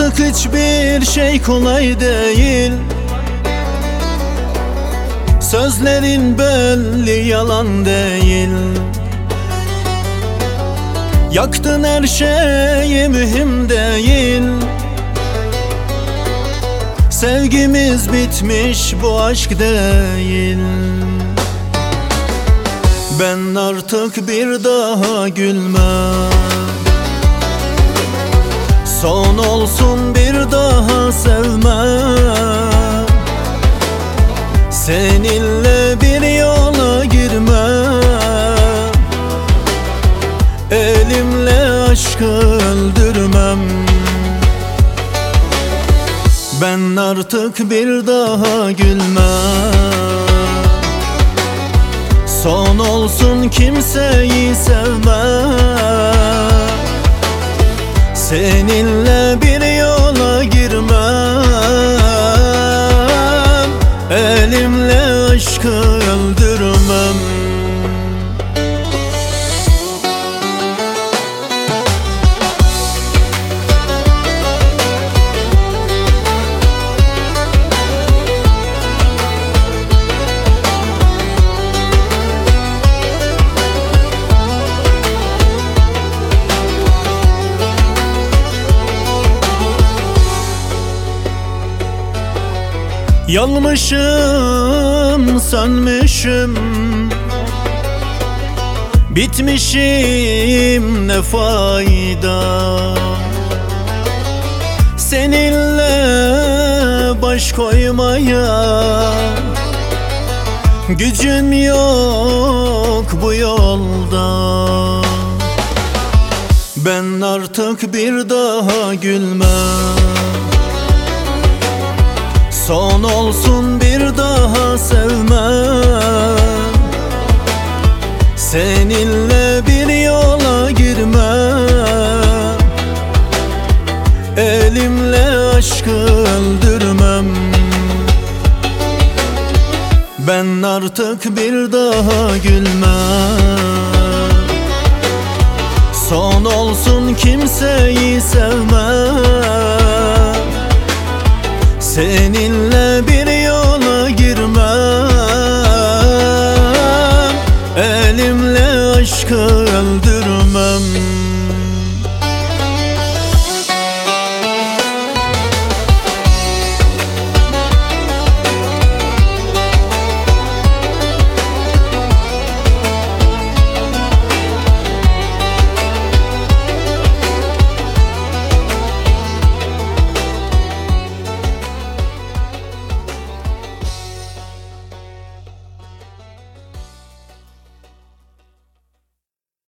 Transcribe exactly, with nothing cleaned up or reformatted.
Artık hiçbir şey kolay değil. Sözlerin belli yalan değil. Yaktın her şeyi, mühim değil. Sevgimiz bitmiş, bu aşk değil. Ben artık bir daha gülmem. Son olsun, bir daha sevmem. Seninle bir yola girmem. Elimle aşkı öldürmem. Ben artık bir daha gülmem. Son olsun, kimseyi sevmem. Seninle bir yola girmem. Elimle aşkı öldürmem. Yanmışım, sönmüşüm, bitmişim, ne fayda. Seninle baş koymaya gücüm yok bu yolda. Ben artık bir daha gülmem. Son olsun, bir daha sevmem. Seninle bir yola girmem. Elimle aşkı öldürmem. Ben artık bir daha gülmem. Son olsun, kimseyi sevmem. Seninle bir yol